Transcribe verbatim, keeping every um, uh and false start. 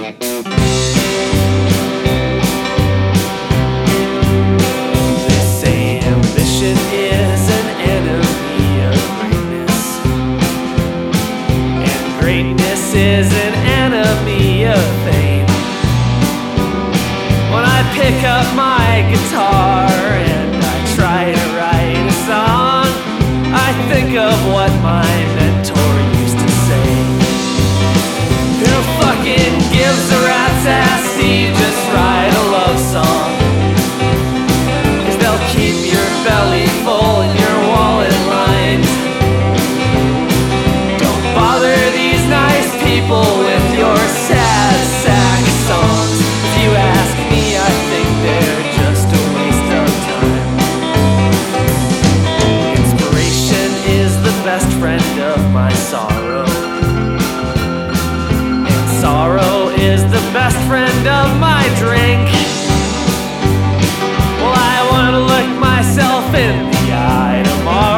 They say ambition is an enemy of greatness, and greatness is an enemy of fame. When I pick up my guitar and I try to write a song, I think of what my mentor used to say. Who fucking gives a rat's ass, Steve? Just write a love song, 'cause they'll keep your belly full and your wallet lined. Don't bother these nice people with your sad sack songs. If you ask me, I think they're just a waste of time. Inspiration is the best friend of my sorrow, and sorrow is the best friend of my drink. Well, I wanna look myself in the eye tomorrow